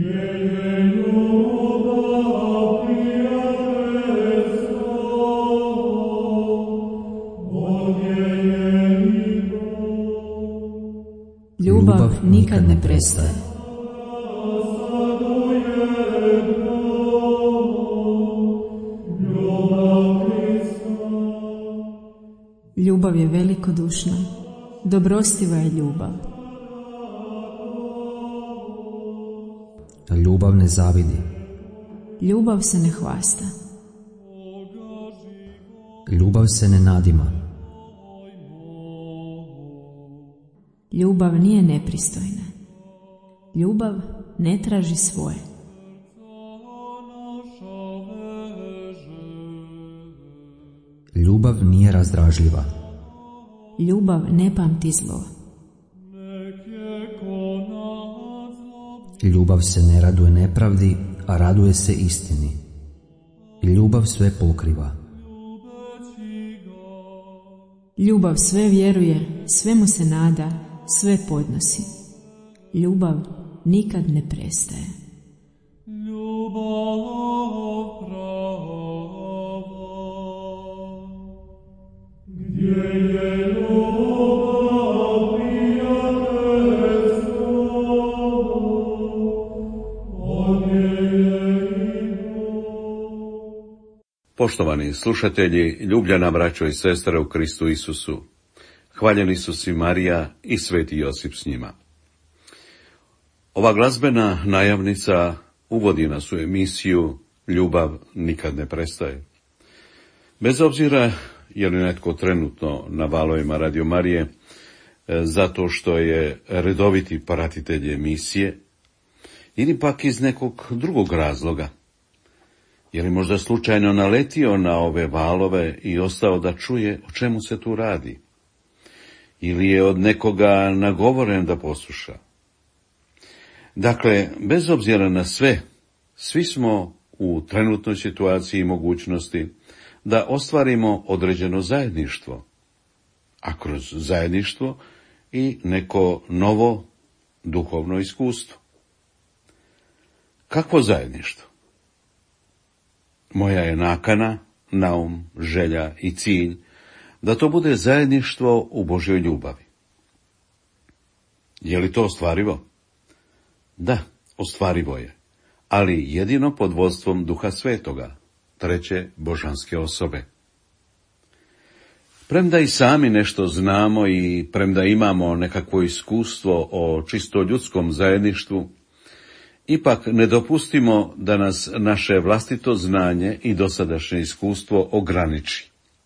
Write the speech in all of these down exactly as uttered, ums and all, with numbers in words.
Ljubav nikad ne prestaje. Ljubav je velikodušna, dobrostiva je ljubav. Ljubav ne zavidi. Ljubav se ne hvasta. Ljubav se ne nadima. Ljubav nije nepristojna. Ljubav ne traži svoje. Ljubav nije razdražljiva. Ljubav ne pamti zlo. Ljubav se ne raduje nepravdi, a raduje se istini. Ljubav sve pokriva. Ljubav sve vjeruje, sve mu se nada, sve podnosi. Ljubav nikad ne prestaje. Ljubav prava, gdje je ljubav prijateljstvo, ovdje je i Bog. Poštovani slušatelji, ljubljena braćo i sestre u Kristu Isusu, hvaljeni Isus i Marija i Sveti Josip s njima. Ova glazbena najavnica uvodi nas u emisiju Ljubav nikad ne prestaje. Bez obzira je li netko trenutno na valovima Radio Marije, zato što je redoviti pratitelj emisije, ili pak iz nekog drugog razloga, je li možda slučajno naletio na ove valove i ostao da čuje o čemu se tu radi, ili je od nekoga nagovoren da posluša. Dakle, bez obzira na sve, svi smo u trenutnoj situaciji i mogućnosti da ostvarimo određeno zajedništvo, a kroz zajedništvo i neko novo duhovno iskustvo. Kakvo zajedništvo? Moja je nakana, naum, želja i cilj da to bude zajedništvo u Božjoj ljubavi. Je li to ostvarivo? Da, ostvarivo je, ali jedino pod vodstvom Duha Svetoga, treće božanske osobe. Premda i sami nešto znamo i premda imamo nekakvo iskustvo o čisto ljudskom zajedništvu, ipak ne dopustimo da nas naše vlastito znanje i dosadašnje iskustvo ograniči.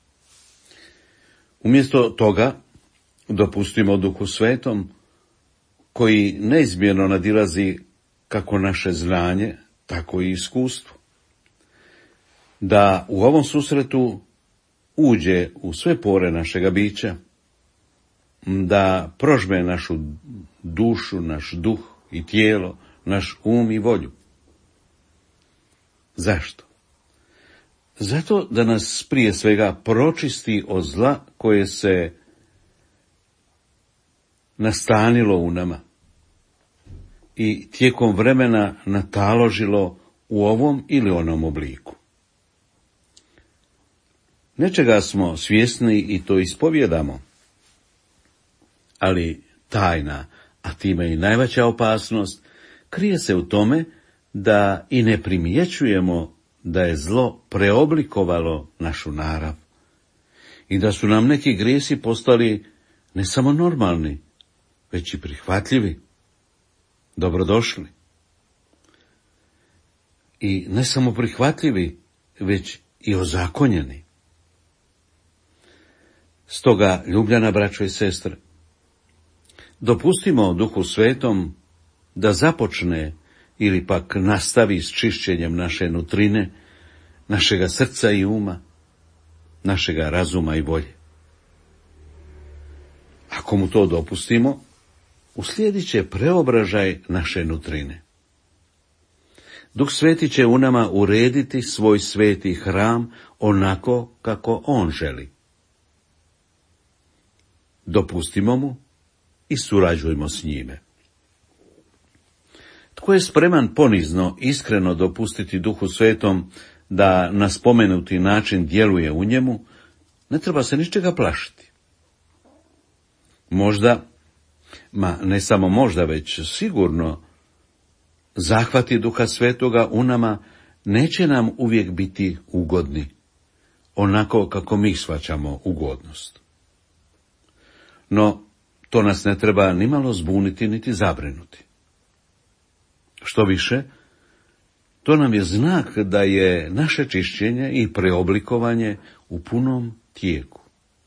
Umjesto toga, dopustimo Duhu Svetom, koji neizmjerno nadilazi kako naše znanje, tako i iskustvo, da u ovom susretu uđe u sve pore našega bića, da prožme našu dušu, naš duh i tijelo, naš um i volju. Zašto? Zato da nas prije svega pročisti od zla koje se nastanilo u nama i tijekom vremena nataložilo u ovom ili onom obliku. Nečega smo svjesni i to ispovjedamo, ali tajna, a time i najveća opasnost, krije se u tome da i ne primjećujemo da je zlo preoblikovalo našu narav i da su nam neki grijesi postali ne samo normalni, već i prihvatljivi, dobrodošli. I ne samo prihvatljivi, već i ozakonjeni. Stoga, ljubljena braćo i sestre, dopustimo Duhu Svetom da započne ili pak nastavi s čišćenjem naše nutrine, našega srca i uma, našega razuma i volje. Ako mu to dopustimo, uslijedit će preobražaj naše nutrine. Duh Sveti će u nama urediti svoj sveti hram onako kako on želi. Dopustimo mu i surađujmo s njime. Tko je spreman ponizno, iskreno dopustiti Duhu Svetom da na spomenuti način djeluje u njemu, ne treba se ničega plašiti. Možda, ma ne samo možda, već sigurno, zahvati Duha Svetoga u nama neće nam uvijek biti ugodni, onako kako mi shvaćamo ugodnost. No, to nas ne treba nimalo zbuniti niti zabrinuti. Što više, to nam je znak da je naše čišćenje i preoblikovanje u punom tijeku.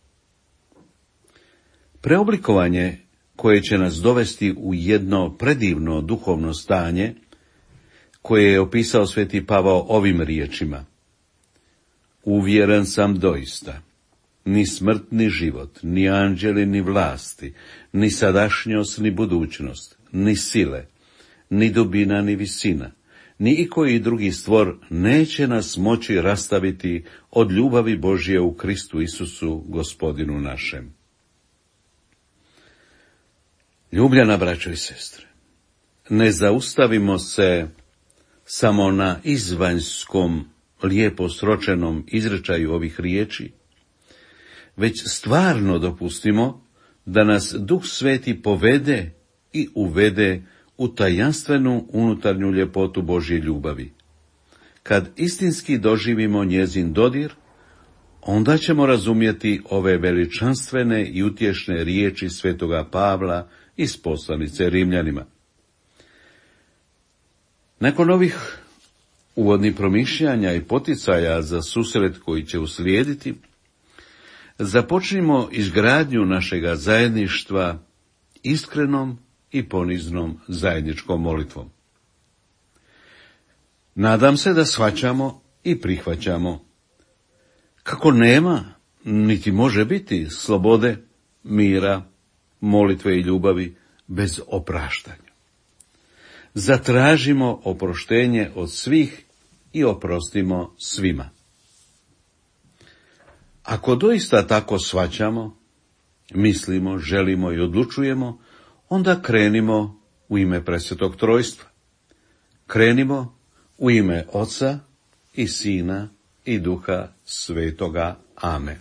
Preoblikovanje koje će nas dovesti u jedno predivno duhovno stanje, koje je opisao sveti Pavao ovim riječima: uvjeren sam doista, ni smrt ni život, ni anđeli ni vlasti, ni sadašnjost ni budućnost, ni sile, ni dubina ni visina, ni ikoji drugi stvor neće nas moći rastaviti od ljubavi Božje u Kristu Isusu, Gospodinu našem. Ljubljana braćo i sestre, ne zaustavimo se samo na izvanjskom, lijepo sročenom izrečaju ovih riječi, već stvarno dopustimo da nas Duh Sveti povede i uvede u tajanstvenu unutarnju ljepotu Božje ljubavi. Kad istinski doživimo njezin dodir, onda ćemo razumjeti ove veličanstvene i utješne riječi svetoga Pavla iz poslanice Rimljanima. Nakon ovih uvodnih promišljanja i poticaja za susret koji će uslijediti, započnimo izgradnju našega zajedništva iskrenom i poniznom zajedničkom molitvom. Nadam se da shvaćamo i prihvaćamo kako nema, niti može biti slobode, mira, molitve i ljubavi bez opraštanja. Zatražimo oproštenje od svih i oprostimo svima. Ako doista tako shvaćamo, mislimo, želimo i odlučujemo, onda krenimo u ime Presvetog Trojstva. Krenimo u ime Oca i Sina i Duha Svetoga. Amen.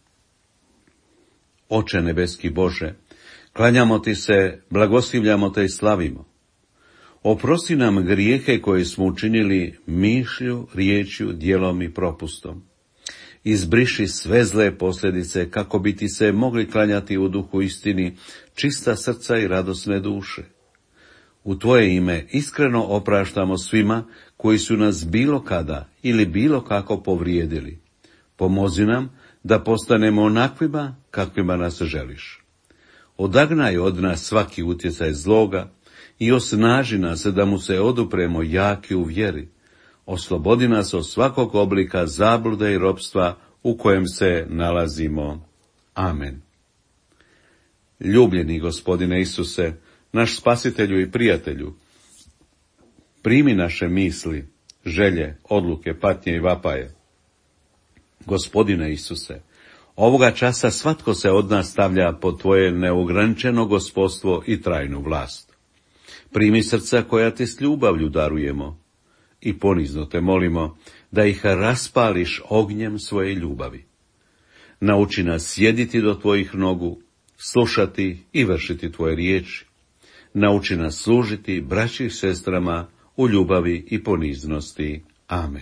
Oče nebeski Bože, klanjamo ti se, blagoslivljamo te i slavimo. Oprosti nam grijehe koje smo učinili mišlju, riječju, djelom i propustom. Izbriši sve zle posljedice kako bi ti se mogli klanjati u duhu istini, čista srca i radosne duše. U tvoje ime iskreno opraštamo svima koji su nas bilo kada ili bilo kako povrijedili. Pomozi nam da postanemo onakvima kakvima nas želiš. Odagnaj od nas svaki utjecaj zloga i osnaži nas da mu se odupremo jaki u vjeri. Oslobodi nas od svakog oblika zablude i ropstva u kojem se nalazimo. Amen. Ljubljeni Gospodine Isuse, naš spasitelju i prijatelju, primi naše misli, želje, odluke, patnje i vapaje. Gospodine Isuse, ovoga časa svatko se od nas stavlja pod tvoje neograničeno gospodstvo i trajnu vlast. Primi srca koja ti s ljubavlju darujemo i ponizno te molimo da ih raspališ ognjem svoje ljubavi. Nauči nas sjediti do tvojih nogu, slušati i vršiti tvoje riječi. Nauči nas služiti braći i sestrama u ljubavi i poniznosti. Amen.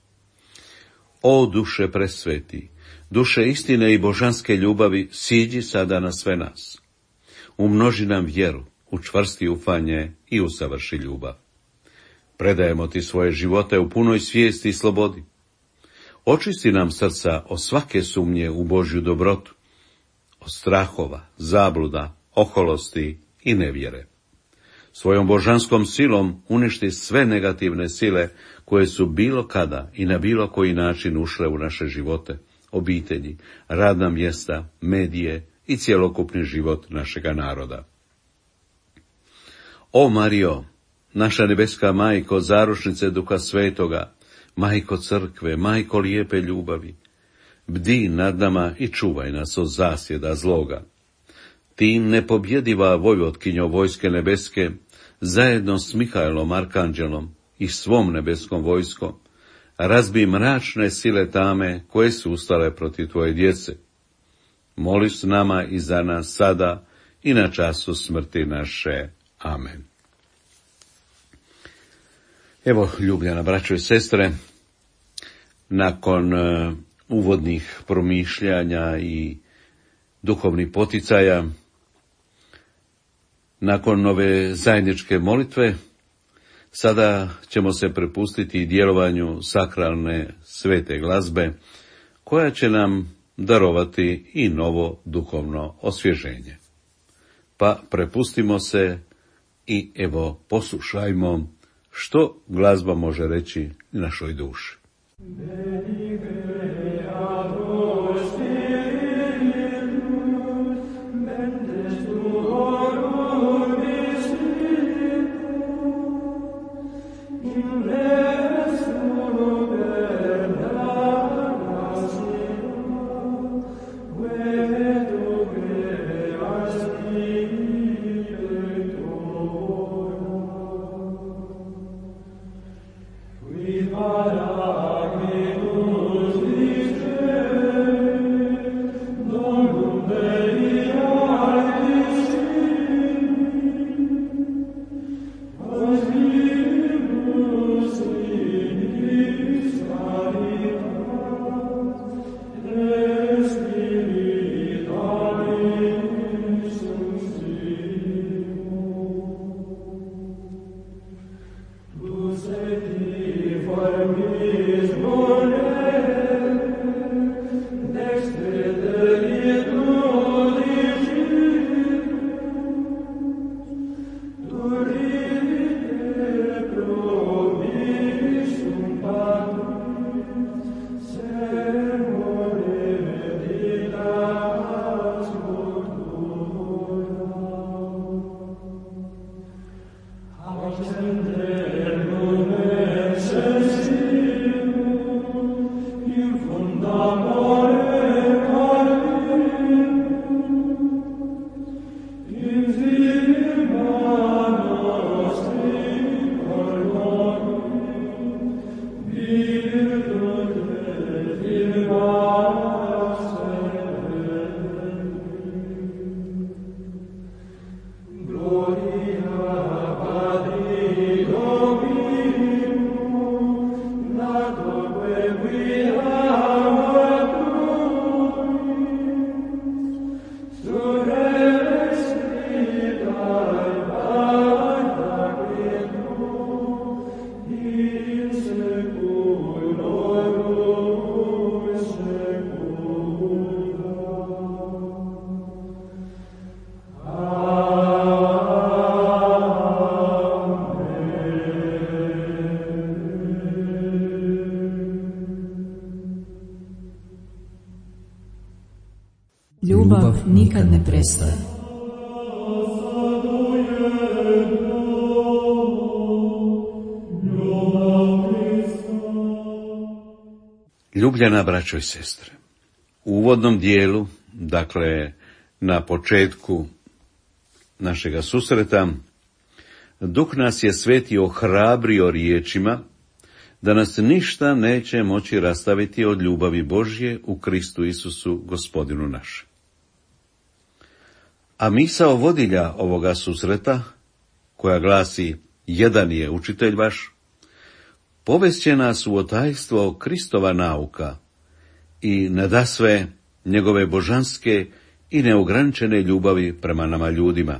O duše presveti, duše istine i božanske ljubavi, siđi sada na sve nas. Umnoži nam vjeru, učvrsti ufanje i usavrši ljubav. Predajemo ti svoje živote u punoj svijesti i slobodi. Očisti nam srca od svake sumnje u Božju dobrotu, od strahova, zabluda, oholosti i nevjere. Svojom božanskom silom uništi sve negativne sile koje su bilo kada i na bilo koji način ušle u naše živote, obitelji, radna mjesta, medije i cjelokupni život našega naroda. O Marijo, naša nebeska majko, zaručnice Duha Svetoga, majko crkve, majko lijepe ljubavi, bdi nad nama i čuvaj nas od zasjeda zloga. Ti nepobjediva vojvotkinjo vojske nebeske, zajedno s Mihajlom Arkanđelom i svom nebeskom vojskom, razbij mračne sile tame koje su ustale protiv tvoje djece. Moli s nama i za nas sada i na času smrti naše. Amen. Evo, ljubljena braćo i sestre, nakon uh, uvodnih promišljanja i duhovnih poticaja, nakon ove zajedničke molitve, sada ćemo se prepustiti djelovanju sakralne svete glazbe, koja će nam darovati i novo duhovno osvježenje. Pa prepustimo se i evo poslušajmo što glazba može reći našoj duši. Ljubav nikad ne prestaje. Ljubljena braćo i sestre, u uvodnom dijelu, dakle na početku našega susreta, Duh nas je Sveti ohrabrio riječima da nas ništa neće moći rastaviti od ljubavi Božje u Kristu Isusu, Gospodinu našem. A misao vodilja ovoga susreta, koja glasi jedan je učitelj vaš, povest će nas u otajstvo Kristova nauka i nadasve njegove božanske i neograničene ljubavi prema nama ljudima.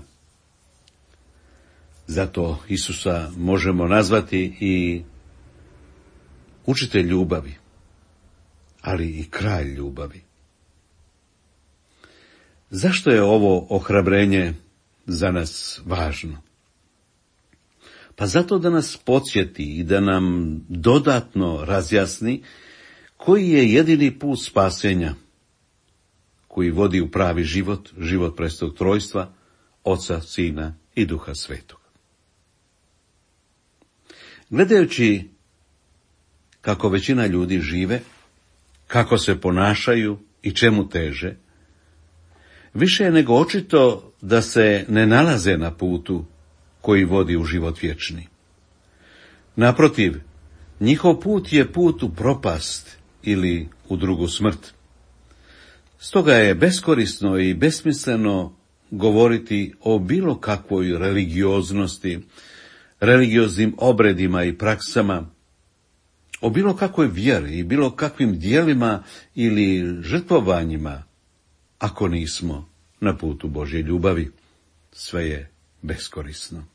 Zato Isusa možemo nazvati i učitelj ljubavi, ali i kralj ljubavi. Zašto je ovo ohrabrenje za nas važno? Pa zato da nas podsjeti i da nam dodatno razjasni koji je jedini put spasenja koji vodi u pravi život, život prestog trojstva, Oca, Sina i Duha Svetog. Gledajući kako većina ljudi žive, kako se ponašaju i čemu teže, više je nego očito da se ne nalaze na putu koji vodi u život vječni. Naprotiv, njihov put je put u propast ili u drugu smrt. Stoga je beskorisno i besmisleno govoriti o bilo kakvoj religioznosti, religioznim obredima i praksama, o bilo kakvoj vjeri i bilo kakvim dijelima ili žrtvovanjima, ako nismo na putu Božje ljubavi. Sve je beskorisno.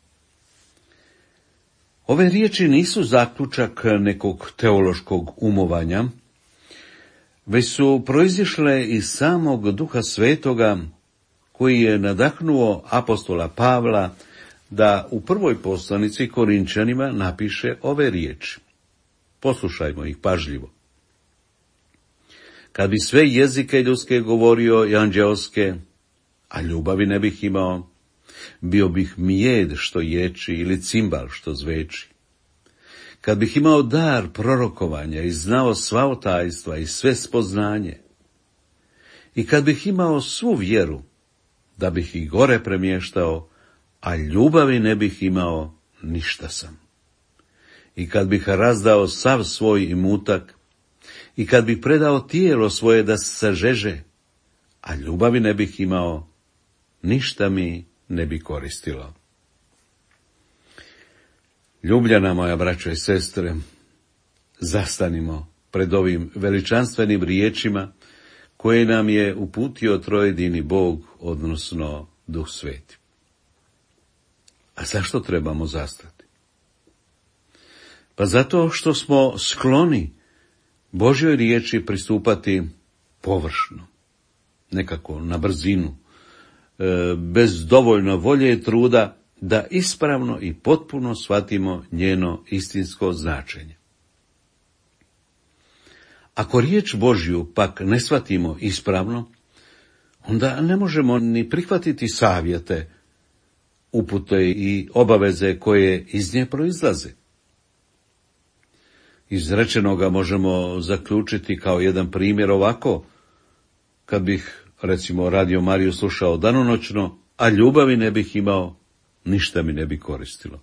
Ove riječi nisu zaključak nekog teološkog umovanja, već su proizišle iz samog Duha Svetoga, koji je nadahnuo apostola Pavla da u prvoj poslanici Korinčanima napiše ove riječi. Poslušajmo ih pažljivo. Kad bi sve jezike ljudske govorio i anđeoske, a ljubavi ne bih imao, bio bih mijed što ječi ili cimbal što zveči. Kad bih imao dar prorokovanja i znao sva tajstva i sve spoznanje, i kad bih imao svu vjeru, da bih i gore premještao, a ljubavi ne bih imao, ništa sam. I kad bih razdao sav svoj imutak, i kad bih predao tijelo svoje da se sažeže, a ljubavi ne bih imao, ništa mi ne bi koristilo. Ljubljana moja braćo i sestre, zastanimo pred ovim veličanstvenim riječima koje nam je uputio trojedini Bog, odnosno Duh Sveti. A zašto trebamo zastati? Pa zato što smo skloni Božjoj riječi pristupati površno, nekako na brzinu, bez dovoljno volje i truda da ispravno i potpuno shvatimo njeno istinsko značenje. Ako riječ Božju pak ne shvatimo ispravno, onda ne možemo ni prihvatiti savjete, upute i obaveze koje iz nje proizlaze. Iz rečenoga možemo zaključiti kao jedan primjer ovako: kad bih, recimo, Radio Mariju slušao danonoćno, a ljubavi ne bih imao, ništa mi ne bi koristilo.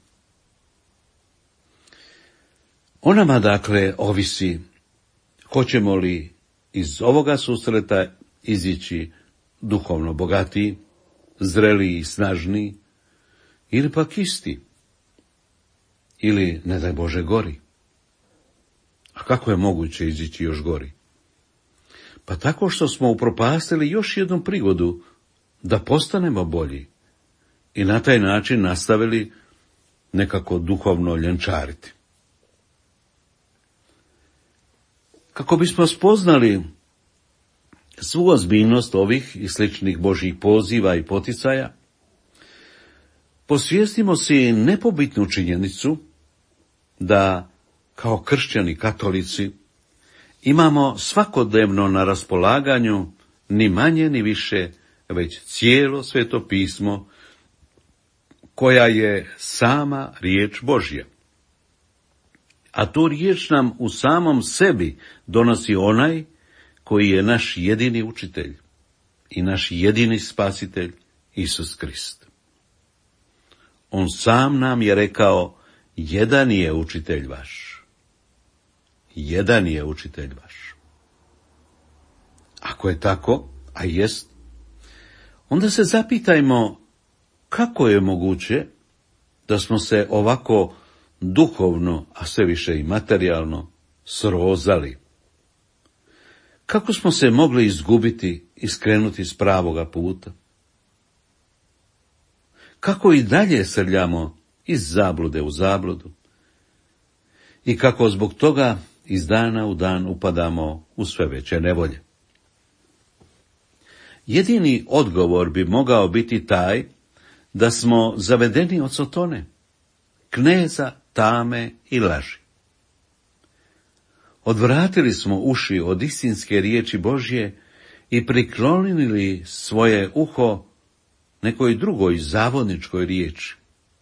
O nama, dakle, ovisi hoćemo li iz ovoga susreta izići duhovno bogatiji, zreliji i snažniji, ili pak isti, ili, ne daj Bože, gori. A kako je moguće izići još gori? Pa tako što smo upropastili još jednu prigodu da postanemo bolji i na taj način nastavili nekako duhovno ljenčariti. Kako bismo spoznali svu ozbiljnost ovih i sličnih Božjih poziva i poticaja, posvijestimo si nepobitnu činjenicu da kao kršćani katolici imamo svakodnevno na raspolaganju ni manje ni više već cijelo Sveto pismo, koja je sama riječ Božja. A tu riječ nam u samom sebi donosi onaj koji je naš jedini učitelj i naš jedini spasitelj, Isus Krist. On sam nam je rekao: jedan je učitelj vaš. Jedan je učitelj vaš. Ako je tako, a jest, onda se zapitajmo kako je moguće da smo se ovako duhovno, a sve više i materijalno, srozali. Kako smo se mogli izgubiti i skrenuti s pravoga puta? Kako i dalje srljamo iz zablude u zabludu? I kako zbog toga iz dana u dan upadamo u sve veće nevolje? Jedini odgovor bi mogao biti taj da smo zavedeni od Sotone, kneza tame i laži. Odvratili smo uši od istinske riječi Božje i priklonili svoje uho nekoj drugoj zavodničkoj riječi.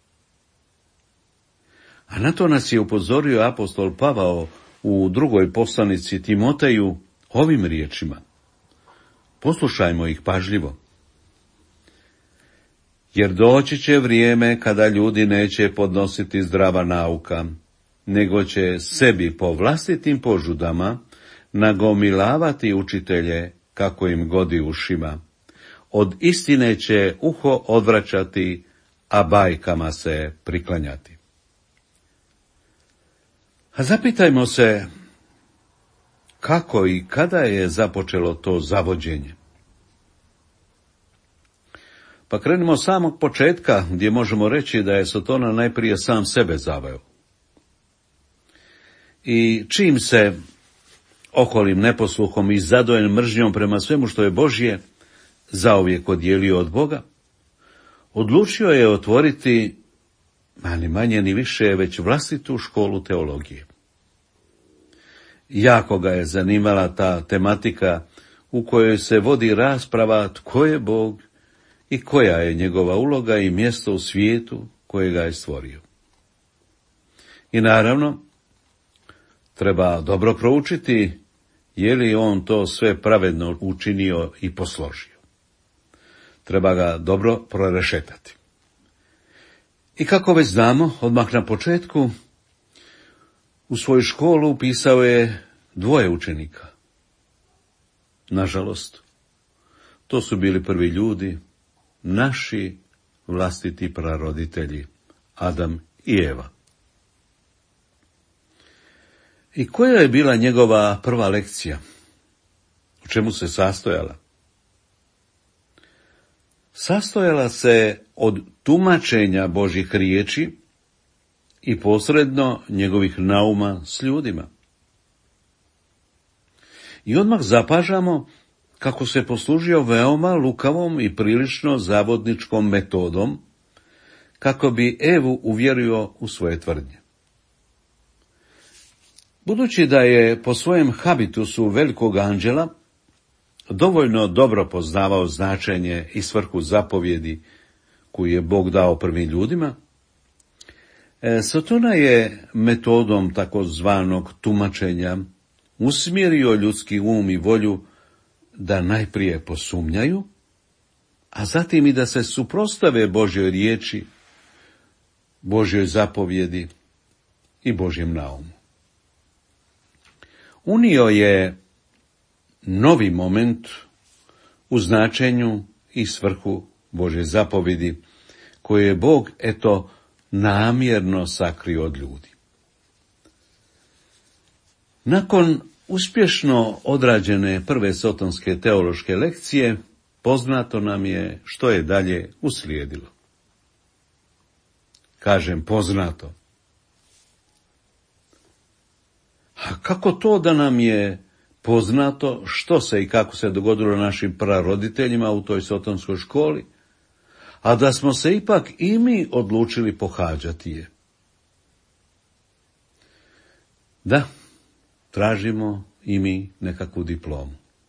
A na to nas je upozorio apostol Pavao u drugoj poslanici Timoteju ovim riječima. Poslušajmo ih pažljivo. jer doći će vrijeme kada ljudi neće podnositi zdrava nauka, nego će sebi po vlastitim požudama nagomilavati učitelje kako im godi ušima. Od istine će uho odvraćati, a bajkama se priklanjati. A zapitajmo se kako i kada je započelo to zavođenje. Pa krenimo s samog početka, gdje možemo reći da je Sotona najprije sam sebe zaveo. I čim se oholim neposluhom i zadojen mržnjom prema svemu što je Božje zauvijek odijelio od Boga, odlučio je otvoriti, a ni manje ni više, već vlastitu školu teologije. Jako ga je zanimala ta tematika u kojoj se vodi rasprava tko je Bog i koja je njegova uloga i mjesto u svijetu kojega je stvorio. I naravno, treba dobro proučiti je li on to sve pravedno učinio i posložio. Treba ga dobro prorešetati. I kako već znamo, odmah na početku, u svoju školu upisao je dvoje učenika. Nažalost, to su bili prvi ljudi, naši vlastiti praroditelji, Adam i Eva. I koja je bila njegova prva lekcija? U čemu se sastojala? Sastojala se od tumačenja Božjih riječi i posredno njegovih nauma s ljudima. I odmah zapažamo kako se poslužio veoma lukavom i prilično zavodničkom metodom, kako bi Evu uvjerio u svoje tvrdnje. Budući da je po svojem habitusu velikog anđela dovoljno dobro poznavao značenje i svrhu zapovjedi koju je Bog dao prvim ljudima, Sotona je metodom takozvanog tumačenja usmjerio ljudski um i volju da najprije posumnjaju, a zatim i da se suprotstave Božjoj riječi, Božjoj zapovjedi i Božjem naumu. Unio je novi moment u značenju i svrhu Božje zapovjedi, koje je Bog, eto, namjerno sakrio od ljudi. Nakon uspješno odrađene prve sotonske teološke lekcije, poznato nam je što je dalje uslijedilo. Kažem poznato. A kako to da nam je poznato što se i kako se dogodilo našim praroditeljima u toj sotonskoj školi, a da smo se ipak i mi odlučili pohađati je? Da, tražimo i mi nekakvu diplomu.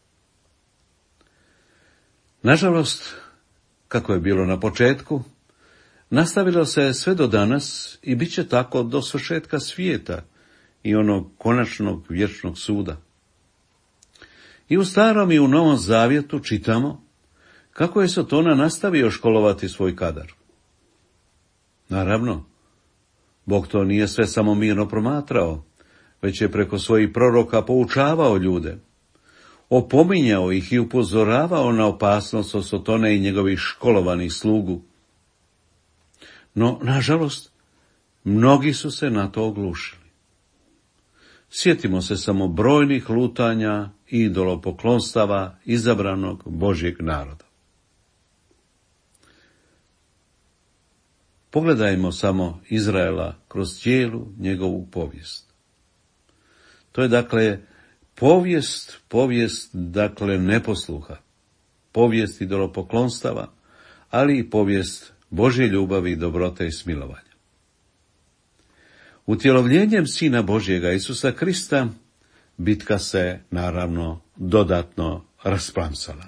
Nažalost, kako je bilo na početku, nastavilo se sve do danas i bit će tako do svršetka svijeta i onog konačnog vječnog suda. I u Starom i u Novom Zavjetu čitamo kako je Sotona nastavio školovati svoj kadar. Naravno, Bog to nije sve samo mirno promatrao, već je preko svojih proroka poučavao ljude, opominjao ih i upozoravao na opasnost od Sotone i njegovih školovanih slugu. No, nažalost, mnogi su se na to oglušili. Sjetimo se samo brojnih lutanja i idolopoklonstava izabranog Božjeg naroda. Pogledajmo samo Izraela kroz cijelu njegovu povijest. To je dakle povijest, povijest dakle neposluha, povijest idolopoklonstava, ali i povijest Božje ljubavi, dobrote i smilovanja. Utjelovljenjem Sina Božjega Isusa Krista bitka se naravno dodatno rasplamsala.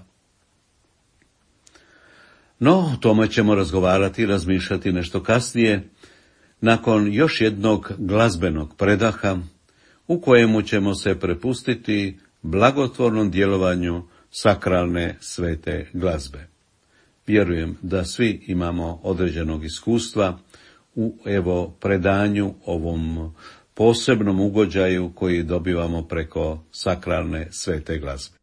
No, o tome ćemo razgovarati i razmišljati nešto kasnije, nakon još jednog glazbenog predaha, u kojemu ćemo se prepustiti blagotvornom djelovanju sakralne svete glazbe. Vjerujem da svi imamo određenog iskustva u evo predanju ovom posebnom ugođaju koji dobivamo preko sakralne svete glazbe.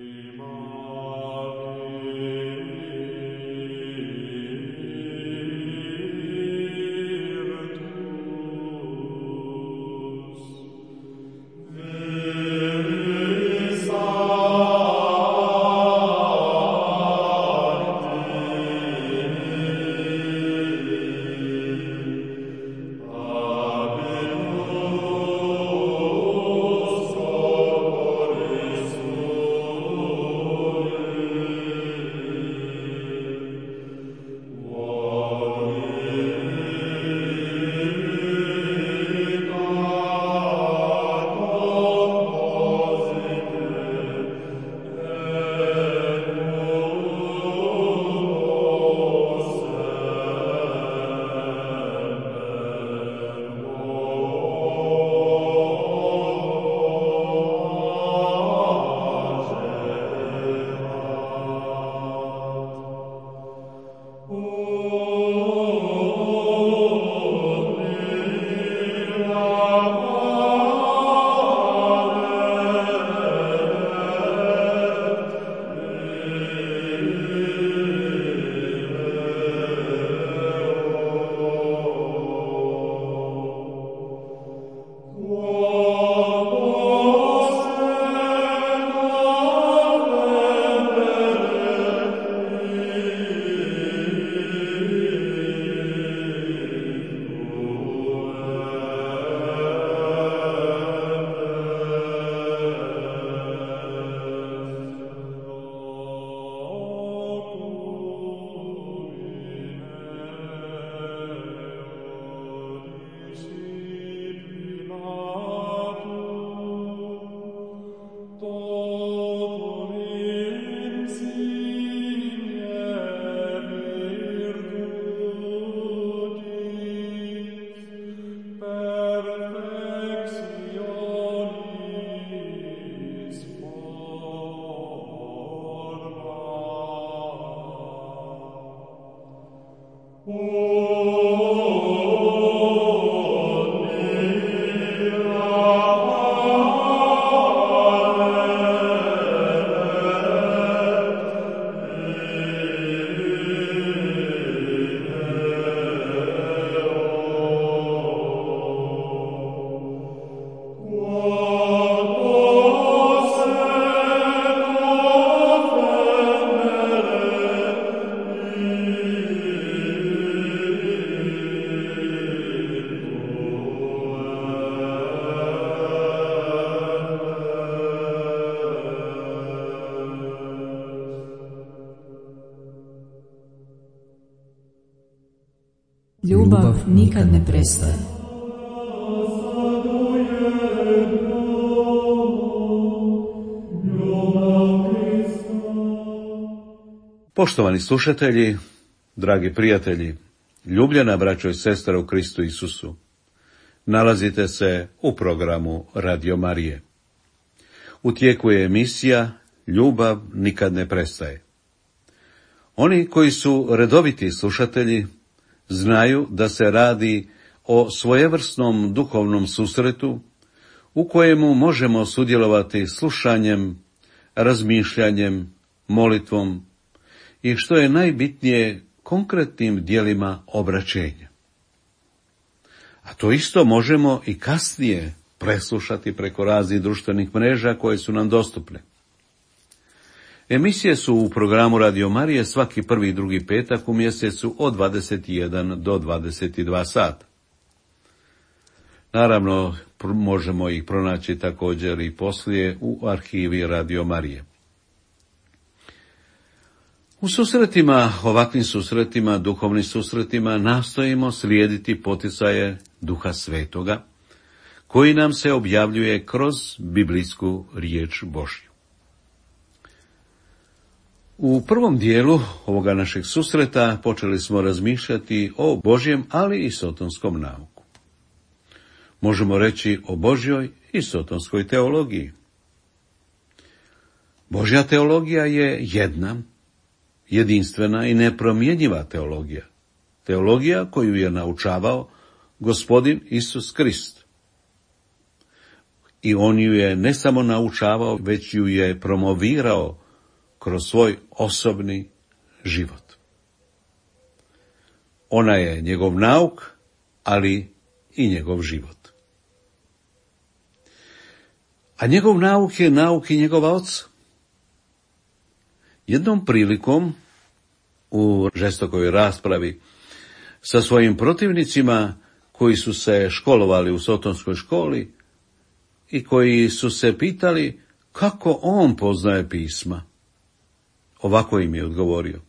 Ljubav nikad ne prestaje. Poštovani slušatelji, dragi prijatelji, ljubljena braćo i sestre u Kristu Isusu, nalazite se u programu Radio Marije. U tijeku je emisija Ljubav nikad ne prestaje. Oni koji su redoviti slušatelji znaju da se radi o svojevrsnom duhovnom susretu u kojemu možemo sudjelovati slušanjem, razmišljanjem, molitvom i što je najbitnije konkretnim djelima obraćenja. A to isto možemo i kasnije preslušati preko raznih društvenih mreža koje su nam dostupne. Emisije su u programu Radio Marije svaki prvi i drugi petak u mjesecu od dvadeset jedan do dvadeset dva sata. Naravno, možemo ih pronaći također i poslije u arhivi Radio Marije. U susretima, ovakvim susretima, duhovnim susretima, nastojimo slijediti poticaje Duha Svetoga, koji nam se objavljuje kroz biblijsku riječ Božju. U prvom dijelu ovoga našeg susreta počeli smo razmišljati o Božjem, ali i sotonskom nauku. Možemo reći o Božjoj i sotonskoj teologiji. Božja teologija je jedna, jedinstvena i nepromjenjiva teologija. Teologija koju je naučavao Gospodin Isus Krist. I on ju je ne samo naučavao, već ju je promovirao kroz svoj osobni život. Ona je njegov nauk, ali i njegov život. A njegov nauk je nauk i njegova oca. Jednom prilikom u žestokoj raspravi sa svojim protivnicima koji su se školovali u Sotonskoj školi i koji su se pitali kako on poznaje pisma, ovako im je odgovorio: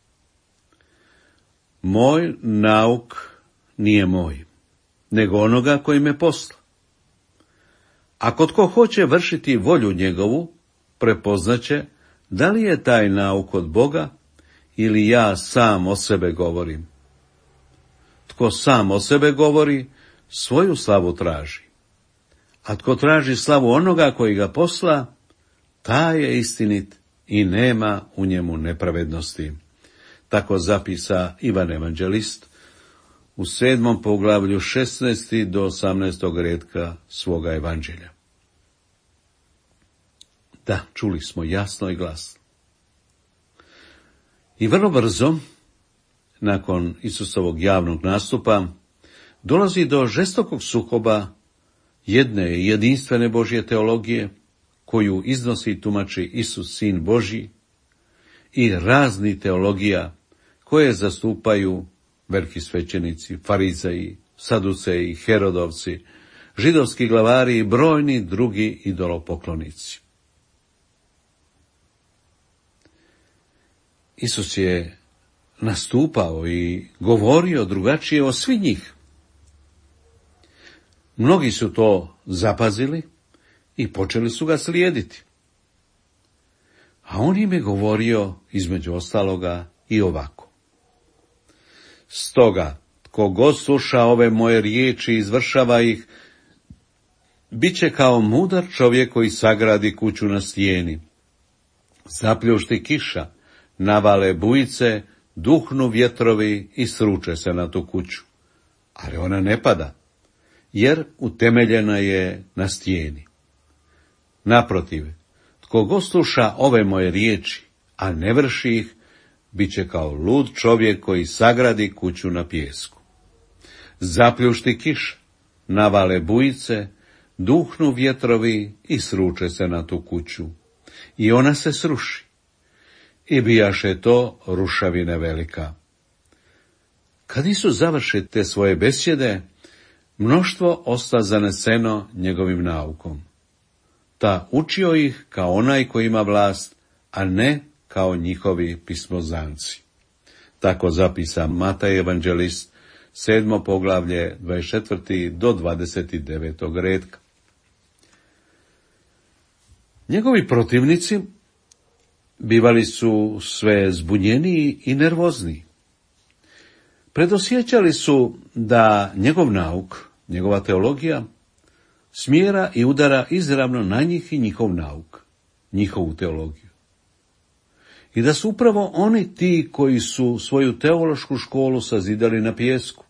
moj nauk nije moj, nego onoga koji me posla. Ako tko hoće vršiti volju njegovu, prepoznaće da li je taj nauk od Boga ili ja sam o sebe govorim. Tko sam o sebe govori, svoju slavu traži. A tko traži slavu onoga koji ga posla, taj je istinit i nema u njemu nepravednosti. Tako zapisa Ivan Evanđelist u sedmom poglavlju šesnaestog do osamnaestog redka svoga evanđelja. Da, čuli smo jasno i glasno. I vrlo brzo, nakon Isusovog javnog nastupa, dolazi do žestokog sukoba jedne jedinstvene Božje teologije, koju iznosi i tumači Isus, Sin Božji, i razni teologija koje zastupaju veliki svećenici, farizeji, saduceji, herodovci, židovski glavari i brojni drugi idolopoklonici. Isus je nastupao i govorio drugačije o svih njih. Mnogi su to zapazili i počeli su ga slijediti. A on im je govorio, između ostaloga, i ovako: stoga, tko god sluša ove moje riječi i izvršava ih, bit će kao mudar čovjek koji sagradi kuću na stijeni. Zapljušti kiša, navale bujice, duhnu vjetrovi i sruče se na tu kuću. Ali ona ne pada, jer utemeljena je na stijeni. Naprotiv, tko god sluša ove moje riječi, a ne vrši ih, bit će kao lud čovjek koji sagradi kuću na pijesku. Zapljušti kiša, navale bujice, duhnu vjetrovi i sruče se na tu kuću. I ona se sruši. I bijaše to rušavine velika. Kad Isus završi te svoje besjede, mnoštvo osta zaneseno njegovim naukom. Ta učio ih kao onaj koji ima vlast, a ne kao njihovi pismozanci. Tako zapisa Mataj evanđelist, sedmo poglavlje, dvadeset četvrti do dvadeset devetog redka. Njegovi protivnici bivali su sve zbunjeniji i nervozniji. Predosjećali su da njegov nauk, njegova teologija, smjera i udara izravno na njih i njihov nauk, njihovu teologiju. I da su upravo oni ti koji su svoju teološku školu sazidali na pijesku.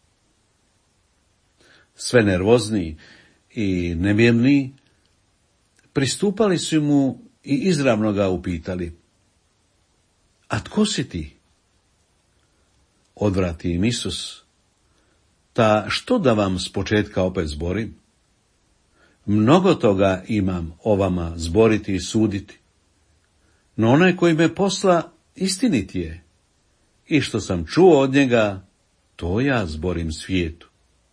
Sve nervozniji i nemirniji pristupali su mu i izravno ga upitali: a tko si ti? Odvrati im Isus: ta što da vam s početka opet zborim? Mnogo toga imam o vama zboriti i suditi, no onaj koji me posla istinit je, i što sam čuo od njega, to ja zborim svijetu.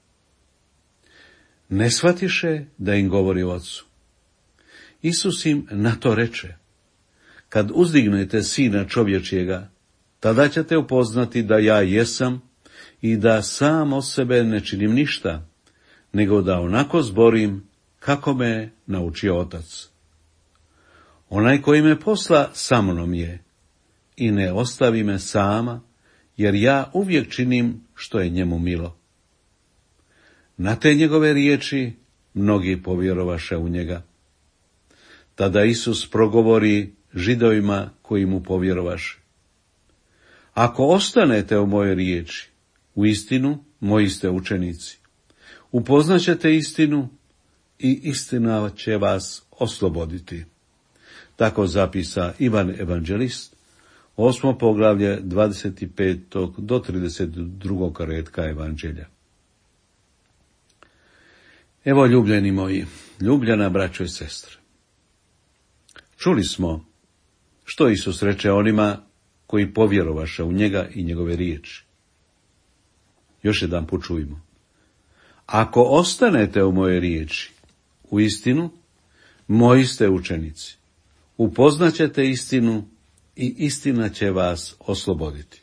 Ne shvatiše da im govori Ocu. Isus im na to reče: kad uzdignete Sina čovječjega, tada ćete upoznati da ja jesam i da sam od sebe ne činim ništa, nego da onako zborim kako me naučio Otac. Onaj koji me posla sa mnom je i ne ostavi me sama, jer ja uvijek činim što je njemu milo. Na te njegove riječi mnogi povjerovaše u njega. Tada Isus progovori Židovima koji mu povjerovaše: Ako ostanete u mojoj riječi, u istinu moji ste učenici. Upoznaćete istinu i istina će vas osloboditi. Tako zapisa Ivan Evanđelist, osmo poglavlje, dvadeset petog do trideset drugog redka Evanđelja. Evo, ljubljeni moji, ljubljena braćo i sestre, čuli smo što Isus reče onima koji povjerovaše u njega i njegove riječi. Još jedan put čujmo. Ako ostanete u mojoj riječi, u istinu, moji ste učenici. Upoznaćete istinu i istina će vas osloboditi.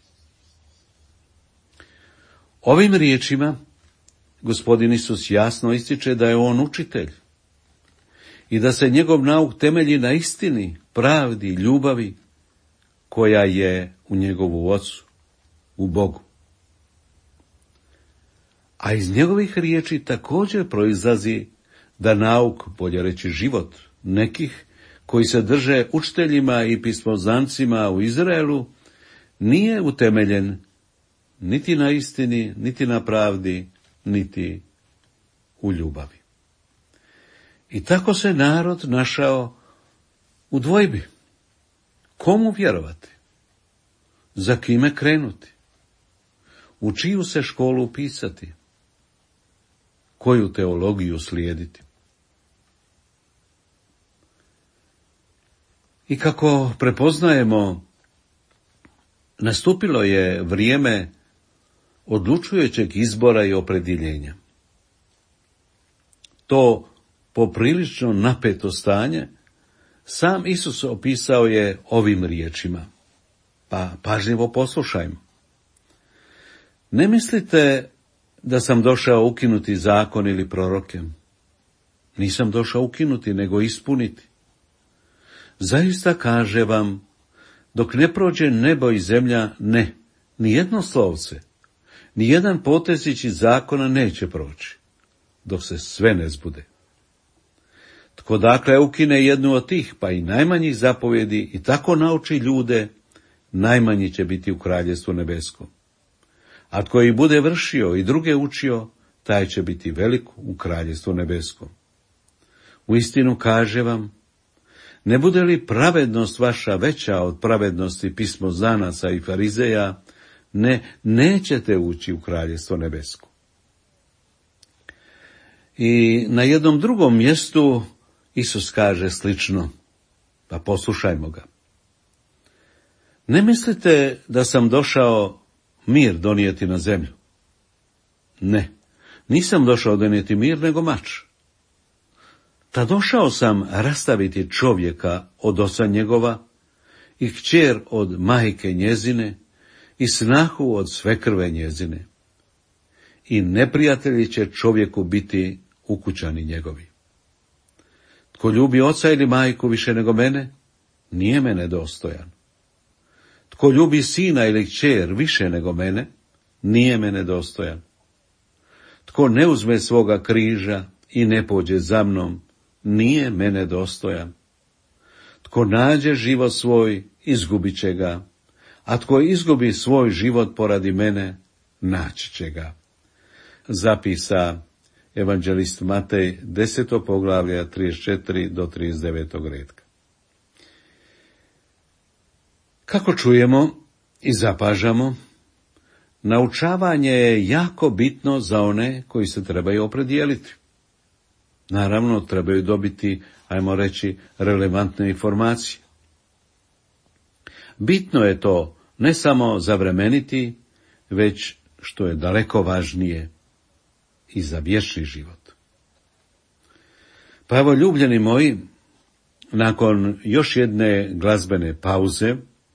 Ovim riječima Gospodin Isus jasno ističe da je on učitelj i da se njegov nauk temelji na istini, pravdi, ljubavi koja je u njegovu ocu, u Bogu. A iz njegovih riječi također proizlazi da nauk, bolje reći život, nekih koji se drže učiteljima i pismoznancima u Izraelu, nije utemeljen niti na istini, niti na pravdi, niti u ljubavi. I tako se narod našao u dvojbi. Komu vjerovati? Za kime krenuti? U čiju se školu upisati? Koju teologiju slijediti? I kako prepoznajemo, nastupilo je vrijeme odlučujućeg izbora i opredjeljenja. To poprilično napeto stanje sam Isus opisao je ovim riječima. Pa pažljivo poslušajmo. Ne mislite da sam došao ukinuti zakon ili proroke. Nisam došao ukinuti, nego ispuniti. Zaista kaže vam, dok ne prođe nebo i zemlja, ne, ni jedno slovce, ni jedan potezić iz zakona neće proći, dok se sve ne zbude. Tko dakle ukine jednu od tih, pa i najmanjih zapovjedi, i tako nauči ljude, najmanji će biti u kraljevstvu nebeskom. A tko ih bude vršio i druge učio, taj će biti velik u kraljevstvu nebeskom. Uistinu kaže vam, ne bude li pravednost vaša veća od pravednosti pismoznanaca i farizeja, ne, nećete ući u kraljevstvo nebesko. I na jednom drugom mjestu Isus kaže slično, pa poslušajmo ga. Ne mislite da sam došao mir donijeti na zemlju? Ne, nisam došao donijeti mir, nego mač. Ta došao sam rastaviti čovjeka od oca njegova i kćer od majke njezine i snahu od svekrve njezine. I neprijatelji će čovjeku biti ukućani njegovi. Tko ljubi oca ili majku više nego mene, nije mene dostojan. Tko ljubi sina ili kćer više nego mene, nije mene dostojan. Tko ne uzme svoga križa i ne pođe za mnom, nije mene dostojan. Tko nađe život svoj, izgubit će ga, a tko izgubi svoj život poradi mene, naći će ga. Zapisa Evanđelist Matej, deseto poglavlje, trideset četiri do trideset devetog redka. Kako čujemo i zapažamo, naučavanje je jako bitno za one koji se trebaju opredijeliti. Naravno, trebaju dobiti, ajmo reći, relevantne informacije. Bitno je to ne samo zavremeniti, već, što je daleko važnije, i za vječni život. Pa evo, ljubljeni moji, nakon još jedne glazbene pauze,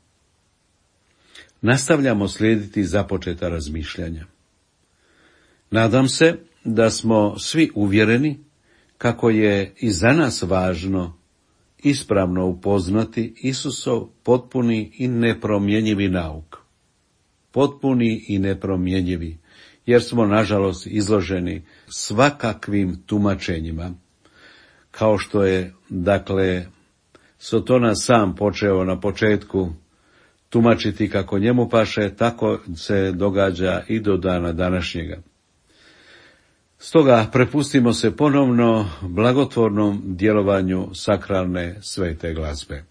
nastavljamo slijediti započeta razmišljanja. Nadam se da smo svi uvjereni kako je i za nas važno ispravno upoznati Isusov potpuni i nepromjenjivi nauk. Potpuni i nepromjenjivi, jer smo nažalost izloženi svakakvim tumačenjima, kao što je, dakle, Sotona sam počeo na početku tumačiti kako njemu paše, tako se događa i do dana današnjega. Stoga prepustimo se ponovno blagotvornom djelovanju sakralne svete glazbe.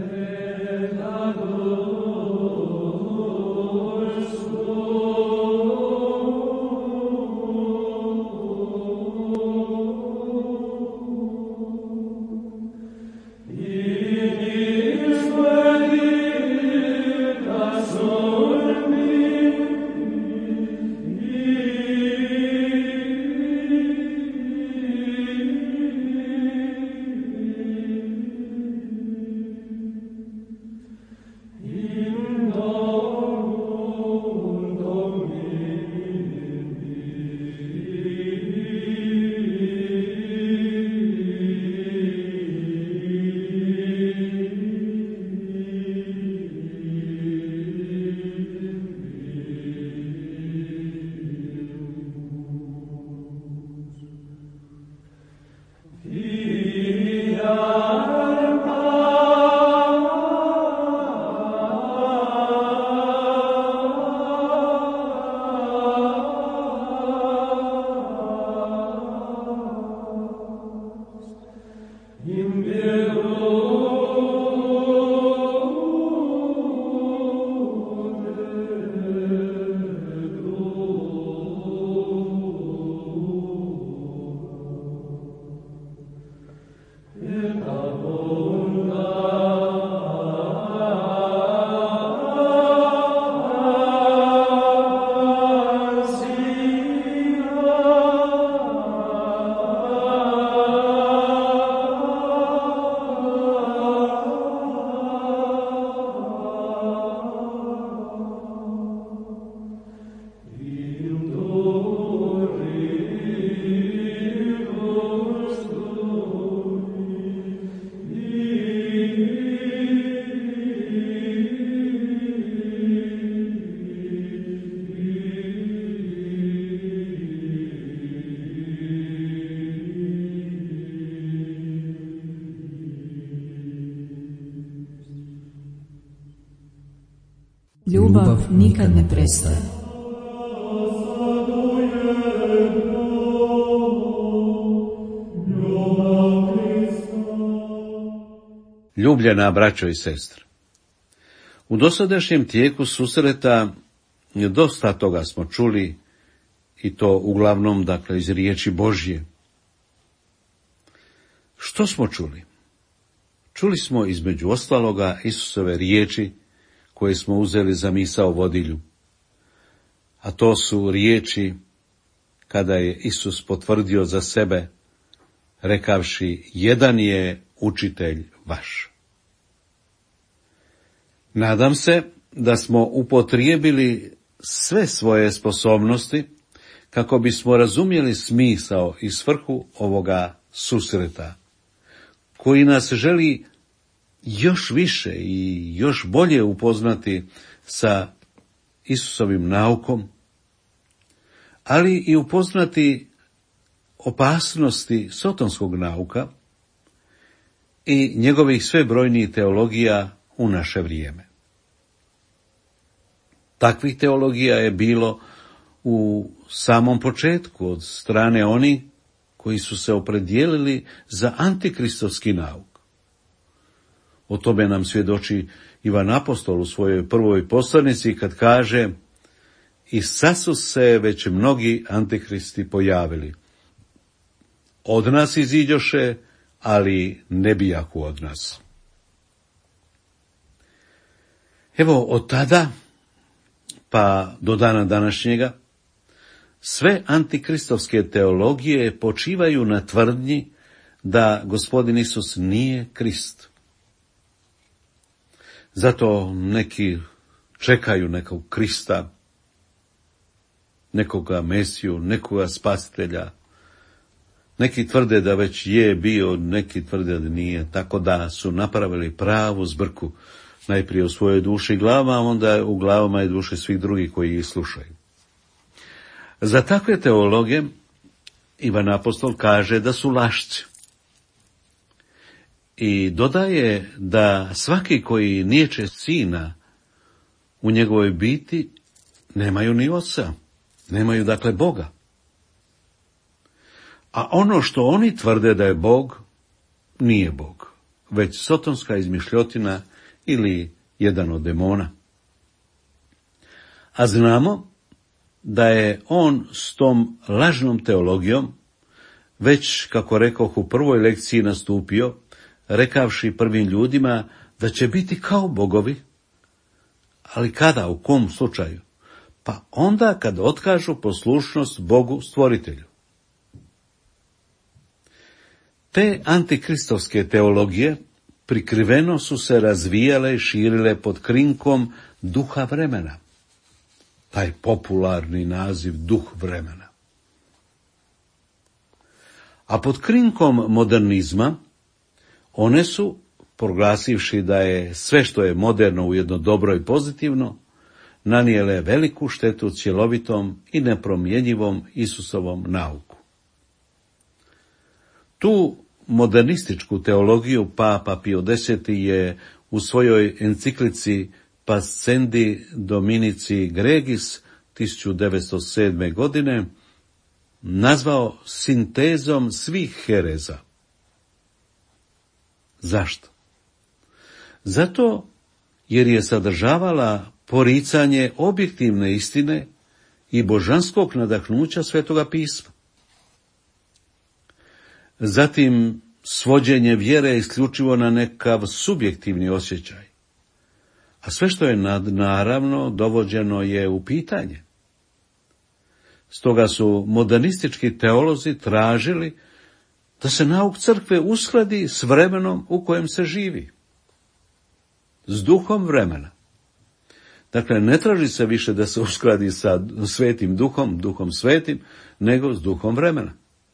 Ljubav nikad ne prestaje. Ljubljena braćo i sestre, u dosadašnjem tijeku susreta dosta toga smo čuli, i to uglavnom, dakle, iz riječi Božje. Što smo čuli? Čuli smo između ostaloga Isusove riječi koje smo uzeli za misao vodilju, a to su riječi kada je Isus potvrdio za sebe, rekavši: jedan je učitelj vaš. Nadam se da smo upotrijebili sve svoje sposobnosti kako bismo razumjeli smisao i svrhu ovoga susreta, koji nas želi još više i još bolje upoznati sa Isusovim naukom, ali i upoznati opasnosti sotonskog nauka i njegovih sve brojnijih teologija u naše vrijeme. Takvih teologija je bilo u samom početku od strane onih koji su se opredijelili za antikristovski nauk. O tome nam svjedoči Ivan Apostol u svojoj prvoj poslanici kad kaže: i sad su se već mnogi antikristi pojavili. Od nas iziđoše, ali ne bijahu od nas. Evo, od tada pa do dana današnjega sve antikristovske teologije počivaju na tvrdnji da Gospodin Isus nije Krist. Zato neki čekaju nekog Krista, nekoga Mesiju, nekoga Spasitelja. Neki tvrde da već je bio, neki tvrde da nije, tako da su napravili pravu zbrku, najprije u svojoj duši i glavama, a onda u glavama i duši svih drugih koji ih slušaju. Za takve teologe Ivan Apostol kaže da su lašci. I dodaje da svaki koji niječe sina u njegovoj biti nemaju ni oca, nemaju dakle Boga. A ono što oni tvrde da je Bog, nije Bog, već sotonska izmišljotina ili jedan od demona. A znamo da je on s tom lažnom teologijom već, kako rekoh, u prvoj lekciji nastupio, rekavši prvim ljudima da će biti kao bogovi. Ali kada, u kom slučaju? Pa onda kad otkažu poslušnost Bogu stvoritelju. Te antikristovske teologije prikriveno su se razvijale i širile pod krinkom duha vremena. Taj popularni naziv duh vremena. A pod krinkom modernizma one su, proglasivši da je sve što je moderno ujedno dobro i pozitivno, nanijele veliku štetu cjelovitom i nepromjenjivom Isusovom nauku. Tu modernističku teologiju Papa Pio Deseti je u svojoj enciklici Pascendi Dominici Gregis tisuću devetsto sedme. godine nazvao sintezom svih hereza. Zašto? Zato jer je sadržavala poricanje objektivne istine i božanskog nadahnuća Svetoga pisma. Zatim svođenje vjere isključivo na nekav subjektivni osjećaj, a sve što je nadnaravno dovođeno je u pitanje. Stoga su modernistički teolozi tražili da se nauk crkve uskladi s vremenom u kojem se živi, s duhom vremena. Dakle, ne traži se više da se uskladi sa svetim duhom, duhom svetim, nego s duhom vremena.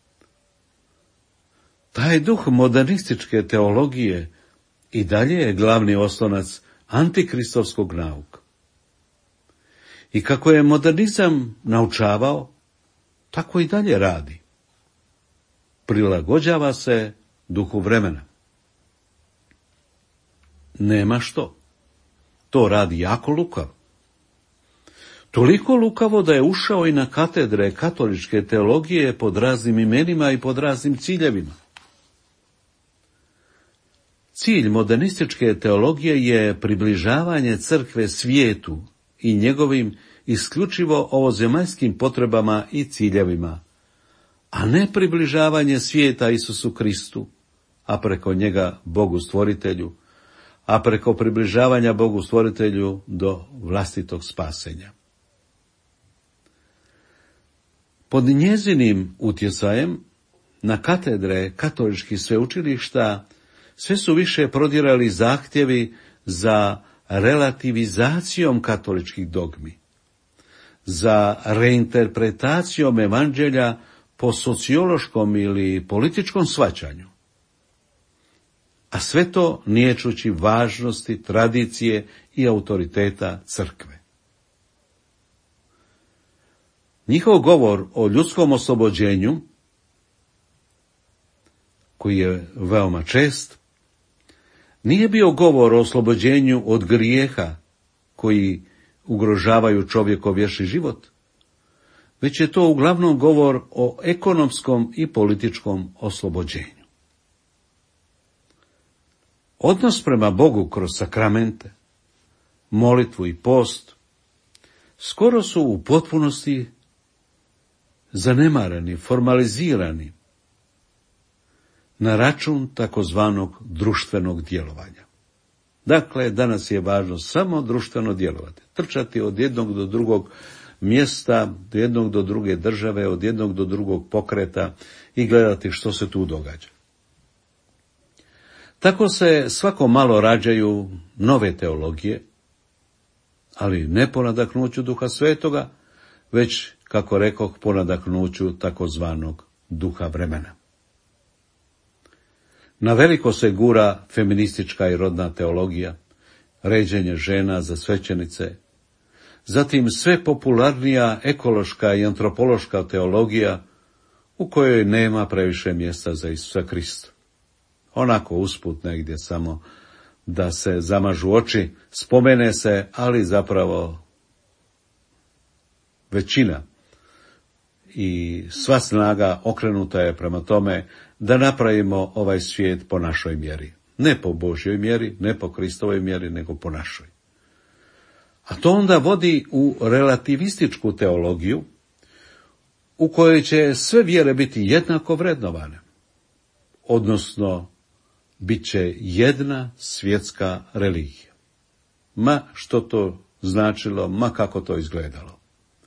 Taj duh modernističke teologije i dalje je glavni oslonac antikristovskog nauka. I kako je modernizam naučavao, tako i dalje radi. Prilagođava se duhu vremena. Nema što. To radi jako lukavo. Toliko lukavo da je ušao i na katedre katoličke teologije pod raznim imenima i pod raznim ciljevima. Cilj modernističke teologije je približavanje crkve svijetu i njegovim isključivo ovozemaljskim potrebama i ciljevima, a ne približavanje svijeta Isusu Kristu, a preko njega Bogu stvoritelju, a preko približavanja Bogu stvoritelju do vlastitog spasenja. Pod njezinim utjecajem na katedre katoličkih sveučilišta sve su više prodirali zahtjevi za relativizacijom katoličkih dogmi, za reinterpretacijom evanđelja po sociološkom ili političkom shvaćanju, a sve to niječući važnosti, tradicije i autoriteta crkve. Njihov govor o ljudskom oslobođenju, koji je veoma čest, nije bio govor o oslobođenju od grijeha koji ugrožavaju čovjekov vječni život, već je to uglavnom govor o ekonomskom i političkom oslobođenju. Odnos prema Bogu kroz sakramente, molitvu i post skoro su u potpunosti zanemareni, formalizirani na račun takozvanog društvenog djelovanja. Dakle, danas je važno samo društveno djelovati, trčati od jednog do drugog mjesta, od jednog do druge države, od jednog do drugog pokreta i gledati što se tu događa. Tako se svako malo rađaju nove teologije, ali ne po nadahnuću Duha Svetoga, već, kako rekoh, po nadahnuću takozvanog duha vremena. Na veliko se gura feministička i rodna teologija, ređenje žena za svećenice, zatim sve popularnija ekološka i antropološka teologija u kojoj nema previše mjesta za Isusa Krista. Onako usput negdje samo da se zamažu oči, spomene se, ali zapravo većina i sva snaga okrenuta je prema tome da napravimo ovaj svijet po našoj mjeri. Ne po Božjoj mjeri, ne po Kristovoj mjeri, nego po našoj. A to onda vodi u relativističku teologiju, u kojoj će sve vjere biti jednako vrednovane, odnosno bit će jedna svjetska religija. Ma što to značilo, ma kako to izgledalo.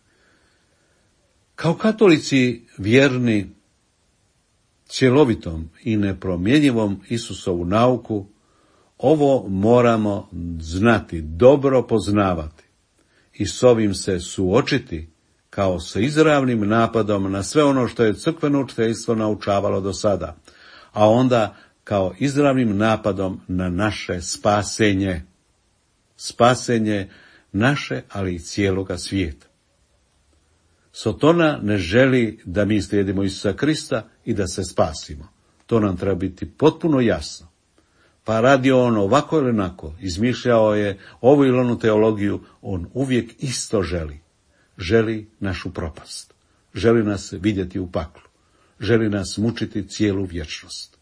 Kao katolici vjerni cjelovitom i nepromjenjivom Isusovu nauku, ovo moramo znati, dobro poznavati i s ovim se suočiti kao sa izravnim napadom na sve ono što je crkveno učiteljstvo naučavalo do sada, a onda kao izravnim napadom na naše spasenje. Spasenje naše, ali i cijeloga svijeta. Sotona ne želi da mi slijedimo Isusa Krista i da se spasimo. To nam treba biti potpuno jasno. Pa radio on ovako ili onako, izmišljao je ovu ili onu teologiju, on uvijek isto želi. Želi našu propast. Želi nas vidjeti u paklu. Želi nas mučiti cijelu vječnost.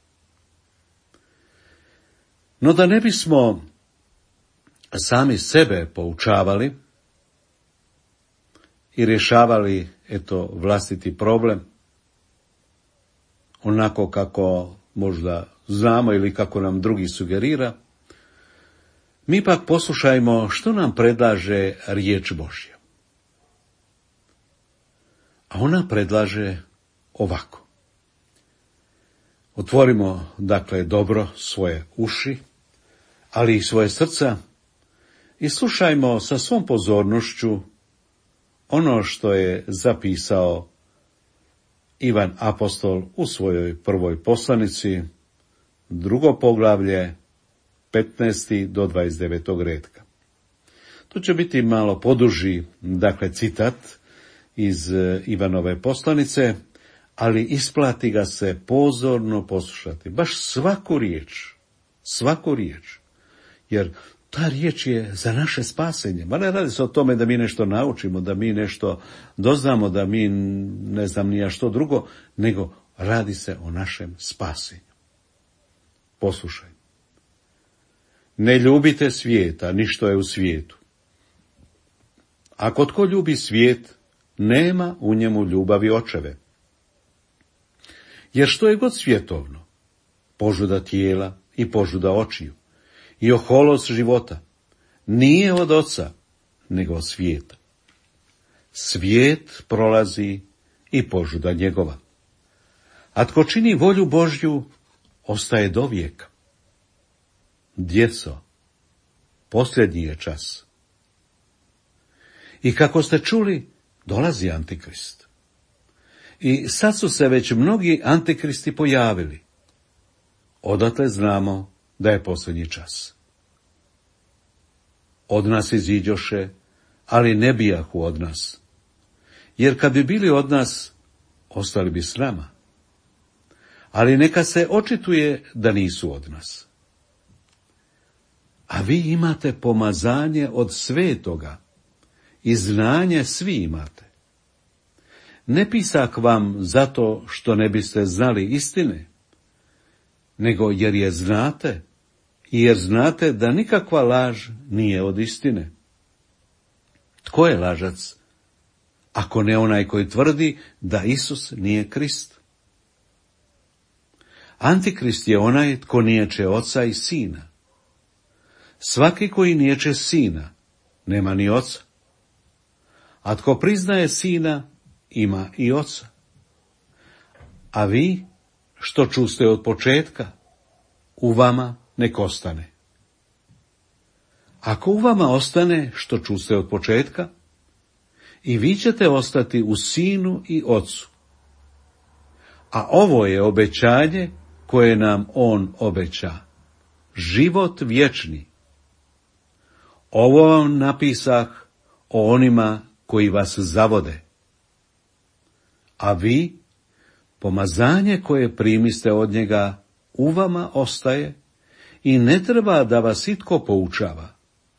No da ne bismo sami sebe poučavali i rješavali, eto, vlastiti problem, onako kako možda znamo ili kako nam drugi sugerira, mi pak poslušajmo što nam predlaže riječ Božja. A ona predlaže ovako. Otvorimo, dakle, dobro svoje uši, ali i svoje srca i slušajmo sa svom pozornošću ono što je zapisao Ivan apostol u svojoj prvoj poslanici, drugo poglavlje, petnaesti do dvadeset devetog redka. To će biti malo poduži, dakle, citat iz Ivanove poslanice, ali isplati ga se pozorno poslušati, baš svaku riječ, svaku riječ, jer ta riječ je za naše spasenje. Ma ne radi se o tome da mi nešto naučimo, da mi nešto doznamo, da mi ne znam ni ja što drugo, nego radi se o našem spasenju. Poslušaj. Ne ljubite svijeta, ni što je u svijetu. Ako tko ljubi svijet, nema u njemu ljubavi očeve. Jer što je god svjetovno, požuda tijela i požuda očiju, i oholost života, nije od oca, nego od svijeta. Svijet prolazi i požuda njegova. A tko čini volju Božju, ostaje do vijeka. Djeco, posljednji je čas. I kako ste čuli, dolazi Antikrist. I sad su se već mnogi antikristi pojavili. Odatle znamo da je posljednji čas. Od nas iziđoše, ali ne bijahu od nas. Jer kad bi bili od nas, ostali bi s nama. Ali neka se očituje da nisu od nas. A vi imate pomazanje od svetoga i znanje svi imate. Ne pisak vam zato što ne biste znali istine, nego jer je znate i jer znate da nikakva laž nije od istine. Tko je lažac, ako ne onaj koji tvrdi da Isus nije Krist? Antikrist je onaj tko niječe oca i sina. Svaki koji niječe sina, nema ni oca. A tko priznaje sina, ima i oca. A vi, što čuste od početka, u vama nek ostane. Ako u vama ostane što čuste od početka, i vi ćete ostati u sinu i ocu. A ovo je obećanje koje nam on obeća. Život vječni. Ovo vam napisah o onima koji vas zavode. A vi, pomazanje koje primiste od njega, u vama ostaje i ne treba da vas itko poučava,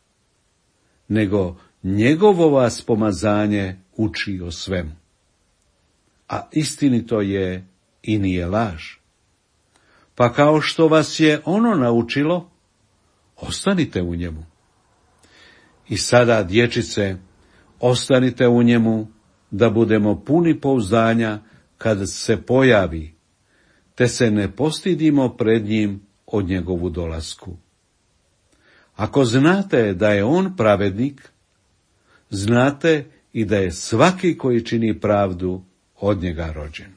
nego njegovo vas pomazanje uči o svemu. A istinito je i nije laž. Pa kao što vas je ono naučilo, ostanite u njemu. I sada, dječice, ostanite u njemu, da budemo puni pouzdanja kad se pojavi, te se ne postidimo pred njim od njegovu dolasku. Ako znate da je on pravednik, znate i da je svaki koji čini pravdu od njega rođen.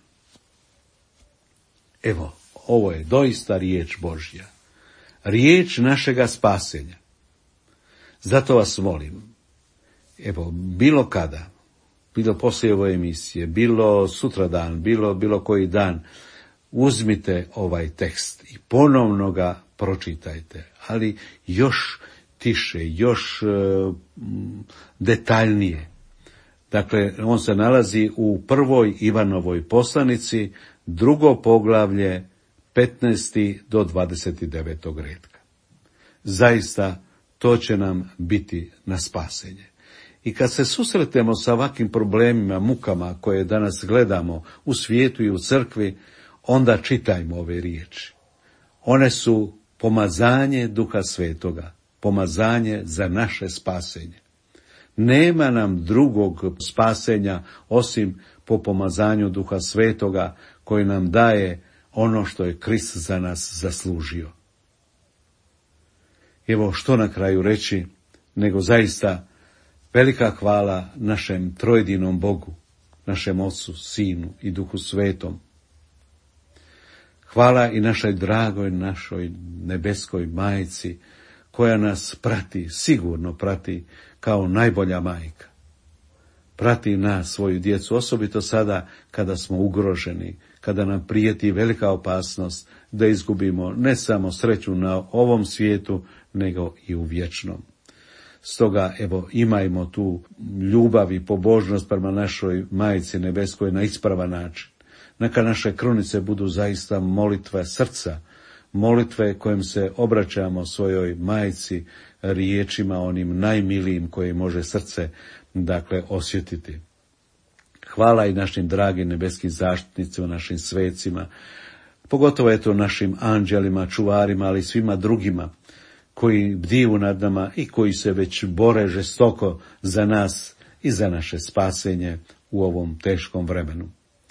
Evo, ovo je doista riječ Božja, riječ našega spasenja. Zato vas molim, evo, bilo kada, bilo poslije ove emisije, bilo sutradan, bilo bilo koji dan, uzmite ovaj tekst i ponovno ga pročitajte, ali još tiše, još e, detaljnije. Dakle, on se nalazi u prvoj Ivanovoj poslanici, drugo poglavlje, petnaesti do dvadeset devetog redka. Zaista, to će nam biti na spasenje. I kad se susretemo sa ovakvim problemima, mukama koje danas gledamo u svijetu i u crkvi, onda čitajmo ove riječi. One su pomazanje Duha Svetoga, pomazanje za naše spasenje. Nema nam drugog spasenja osim po pomazanju Duha Svetoga koji nam daje ono što je Krist za nas zaslužio. Evo što na kraju reći, nego zaista velika hvala našem trojedinom Bogu, našem Ocu, Sinu i Duhu Svetom. Hvala i našoj dragoj, našoj nebeskoj Majci, koja nas prati, sigurno prati kao najbolja majka. Prati nas, svoju djecu, osobito sada kada smo ugroženi, kada nam prijeti velika opasnost da izgubimo ne samo sreću na ovom svijetu, nego i u vječnom. Stoga, evo, imajmo tu ljubav i pobožnost prema našoj Majci nebeskoj na ispravan način. Neka naše krunice budu zaista molitve srca, molitve kojim se obraćamo svojoj Majci riječima onim najmilijim koje može srce, dakle, osjetiti. Hvala i našim dragim nebeskim zaštitnicima, našim svecima, pogotovo eto našim anđelima, čuvarima, ali i svima drugima koji bdiju nad nama i koji se već bore žestoko za nas i za naše spasenje u ovom teškom vremenu.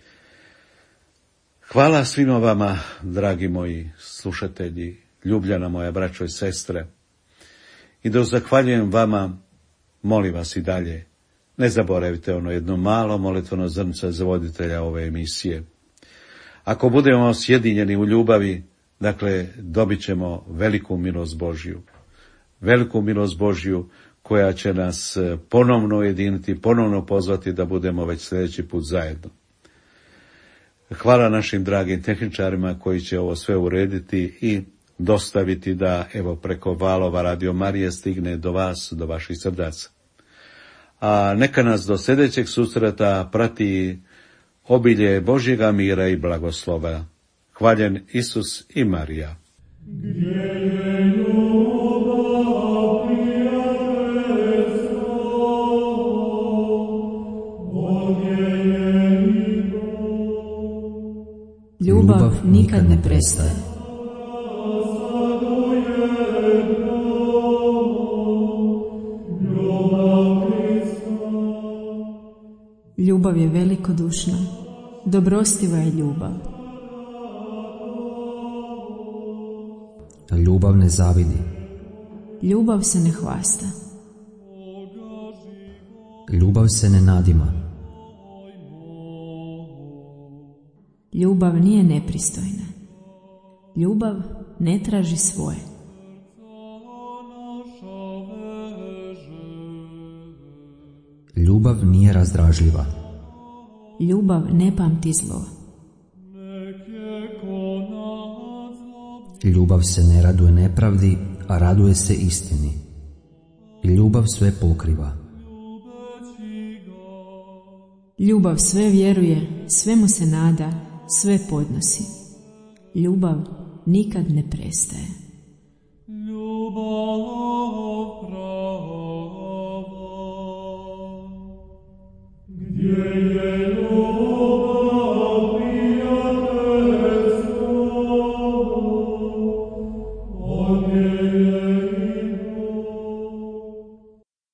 Hvala svima vama, dragi moji slušatelji, ljubljena moja braćo i sestre. I dok zahvaljujem vama, molim vas i dalje, ne zaboravite ono jedno malo molitveno zrnce za voditelja ove emisije. Ako budemo sjedinjeni u ljubavi, dakle, dobit ćemo veliku milost Božju. Veliku milost Božju koja će nas ponovno ujediniti, ponovno pozvati da budemo već sljedeći put zajedno. Hvala našim dragim tehničarima koji će ovo sve urediti i dostaviti da, evo, preko valova Radio Marije stigne do vas, do vaših srdaca. A neka nas do sljedećeg susreta prati obilje Božjega mira i blagoslova. Hvaljen Isus i Marija. Gdje je ljubav prijateljstvo, ovdje je i Ljubav nikad ne prestaje. Ljubav je velikodušna, dobrostiva je ljubav. Ljubav ne zavidi. Ljubav se ne hvasta. Ljubav se ne nadima. Ljubav nije nepristojna. Ljubav ne traži svoje. Ljubav nije razdražljiva. Ljubav ne pamti zlo. Ljubav se ne raduje nepravdi, a raduje se istini. Ljubav sve pokriva. Ljubav sve vjeruje, svemu se nada, sve podnosi. Ljubav nikad ne prestaje. Bog